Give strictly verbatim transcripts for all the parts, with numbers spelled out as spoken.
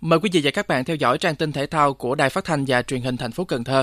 Mời quý vị và các bạn theo dõi trang tin thể thao của Đài Phát thanh và Truyền hình thành phố Cần Thơ.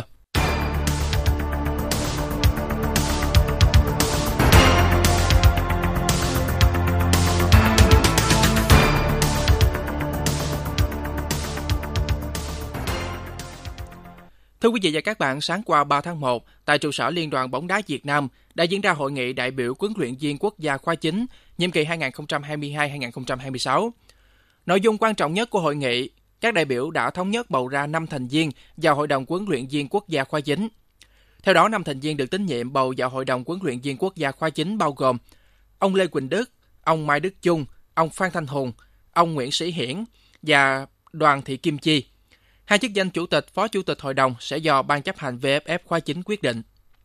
Thưa quý vị và các bạn, sáng qua ba tháng một, tại trụ sở Liên đoàn bóng đá Việt Nam đã diễn ra hội nghị đại biểu huấn luyện viên quốc gia khóa chín, nhiệm kỳ hai nghìn không trăm hai mươi hai đến hai nghìn không trăm hai mươi sáu. Nội dung quan trọng nhất của hội nghị, các đại biểu đã thống nhất bầu ra năm thành viên vào Hội đồng huấn luyện viên quốc gia khóa chín. Theo đó, năm thành viên được tín nhiệm bầu vào Hội đồng huấn luyện viên quốc gia khóa chín bao gồm ông Lê Quỳnh Đức, ông Mai Đức Chung, ông Phan Thanh Hùng, ông Nguyễn Sĩ Hiển và Đoàn Thị Kim Chi. Hai chức danh chủ tịch, phó chủ tịch hội đồng sẽ do Ban chấp hành vê ép ép khóa chín quyết định.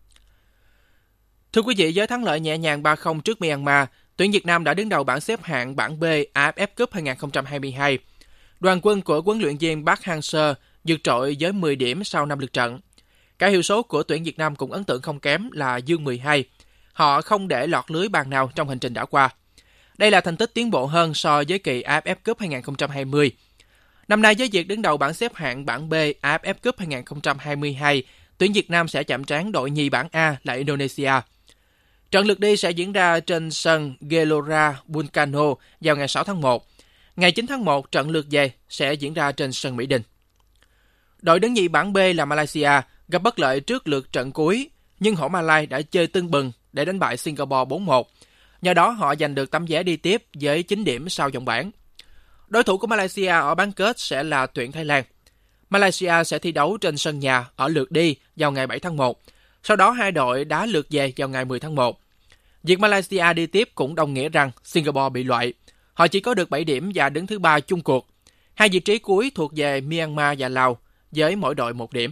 Thưa quý vị, với thắng lợi nhẹ nhàng ba không trước Myanmar, tuyển Việt Nam đã đứng đầu bảng xếp hạng bảng B a ép ép Cup hai nghìn không trăm hai mươi hai. Đoàn quân của huấn luyện viên Park Hang-seo vượt trội với mười điểm sau năm lượt trận. Cả hiệu số của tuyển Việt Nam cũng ấn tượng không kém là dương mười hai. Họ không để lọt lưới bàn nào trong hành trình đã qua. Đây là thành tích tiến bộ hơn so với kỳ a ép ép Cup hai nghìn không trăm hai mươi. Năm nay với việc đứng đầu bảng xếp hạng bảng B a ép ép Cup hai nghìn không trăm hai mươi hai, tuyển Việt Nam sẽ chạm trán đội nhì bảng A là Indonesia. Trận lượt đi sẽ diễn ra trên sân Gelora Bung Karno vào ngày sáu tháng một. Ngày chín tháng một, trận lượt về sẽ diễn ra trên sân Mỹ Đình. Đội đứng nhì bảng B là Malaysia gặp bất lợi trước lượt trận cuối, nhưng hổ Malai đã chơi tưng bừng để đánh bại Singapore bốn một. Nhờ đó họ giành được tấm vé đi tiếp với chín điểm sau vòng bảng. Đối thủ của Malaysia ở bán kết sẽ là tuyển Thái Lan. Malaysia sẽ thi đấu trên sân nhà ở lượt đi vào ngày bảy tháng một. Sau đó hai đội đá lượt về vào ngày mười tháng một. Việc Malaysia đi tiếp cũng đồng nghĩa rằng Singapore bị loại. Họ chỉ có được bảy điểm và đứng thứ ba chung cuộc. Hai vị trí cuối thuộc về Myanmar và Lào với mỗi đội một điểm.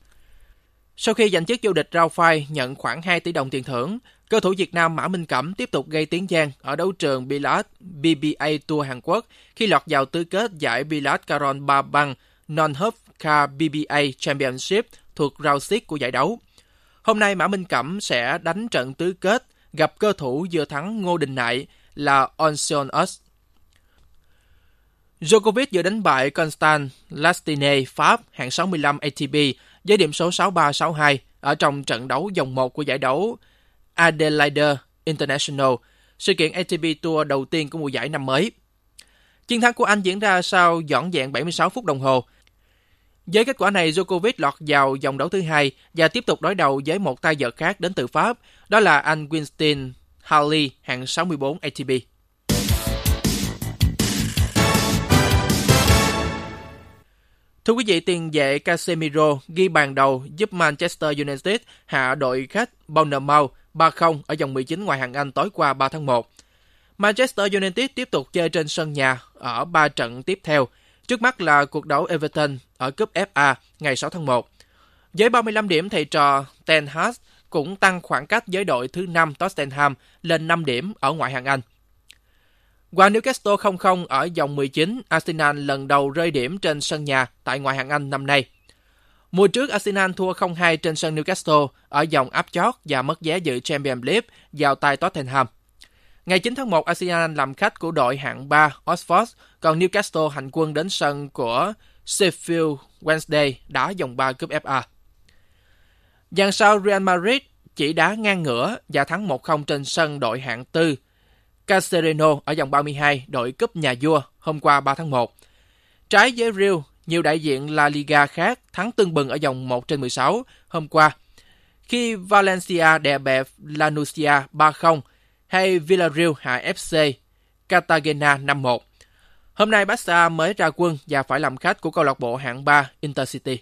Sau khi giành chức vô địch round phai nhận khoảng hai tỷ đồng tiền thưởng, cơ thủ Việt Nam Mã Minh Cẩm tiếp tục gây tiếng vang ở đấu trường Billard bê bê a Tour Hàn Quốc khi lọt vào tứ kết giải Billard Caron Ba Bang Non-Hub Car bê bê a Championship thuộc round sáu của giải đấu. Hôm nay Mã Minh Cẩm sẽ đánh trận tứ kết gặp cơ thủ vừa thắng Ngô Đình Nại là Onsion Us. Djokovic vừa đánh bại Constant Lastine Pháp hạng sáu mươi lăm a tê pê với điểm số sáu ba sáu hai ở trong trận đấu vòng một của giải đấu Adelaide International, sự kiện a tê pê Tour đầu tiên của mùa giải năm mới. Chiến thắng của anh diễn ra sau vỏn vẹn bảy mươi sáu phút đồng hồ. Với kết quả này, Djokovic lọt vào vòng đấu thứ hai và tiếp tục đối đầu với một tay vợt khác đến từ Pháp, đó là anh Winston Harley hạng sáu mươi bốn a tê pê. Thưa quý vị, tiền vệ Casemiro ghi bàn đầu giúp Manchester United hạ đội khách Bournemouth ba không ở vòng mười chín ngoại hạng Anh tối qua ba tháng một. Manchester United tiếp tục chơi trên sân nhà ở ba trận tiếp theo. Trước mắt là cuộc đấu Everton ở cúp ép a ngày sáu tháng một. Với ba mươi lăm điểm, thầy trò Ten Hag cũng tăng khoảng cách với đội thứ năm Tottenham lên năm điểm ở ngoại hạng Anh. Qua Newcastle không không ở vòng mười chín, Arsenal lần đầu rơi điểm trên sân nhà tại ngoại hạng Anh năm nay. Mùa trước, Arsenal thua không hai trên sân Newcastle ở vòng áp chót và mất vé dự Champions League vào tay Tottenham. Ngày chín tháng một, Arsenal làm khách của đội hạng ba Oxford, còn Newcastle hành quân đến sân của Sheffield Wednesday đá vòng ba cúp ép a. Dàn sao Real Madrid chỉ đá ngang ngửa và thắng một không trên sân đội hạng tư Casereno ở vòng ba mươi hai đội cúp nhà vua hôm qua ba tháng một. Trái với Real, nhiều đại diện La Liga khác thắng tưng bừng ở vòng một trên mười sáu hôm qua, khi Valencia đè bẹp Lanusia ba không hay Villarreal hạ ép xê Cartagena năm một. Hôm nay Barca mới ra quân và phải làm khách của câu lạc bộ hạng ba Intercity.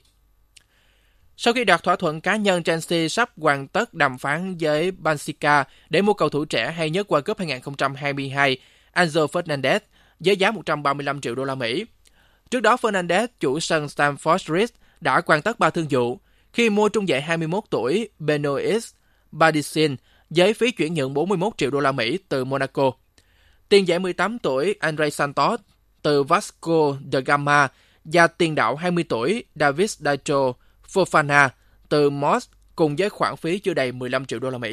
Sau khi đạt thỏa thuận cá nhân, Chelsea sắp hoàn tất đàm phán với Benfica để mua cầu thủ trẻ hay nhất World Cup hai không hai hai Enzo Fernandez với giá một trăm ba mươi lăm triệu đô la Mỹ. Trước đó, Fernandez, chủ sân Stamford Bridge, đã hoàn tất ba thương vụ khi mua trung vệ hai mươi mốt tuổi Benoit Badisin với phí chuyển nhượng bốn mươi mốt triệu đô la Mỹ từ Monaco. Tiền vệ mười tám tuổi Andre Santos từ Vasco da Gama và tiền đạo hai mươi tuổi David Dacho Fofana từ Moss cùng với khoản phí chưa đầy mười lăm triệu đô la Mỹ.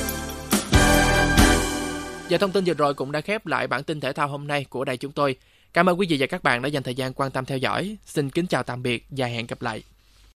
Và thông tin vừa rồi cũng đã khép lại bản tin thể thao hôm nay của đài chúng tôi. Cảm ơn quý vị và các bạn đã dành thời gian quan tâm theo dõi. Xin kính chào tạm biệt và hẹn gặp lại.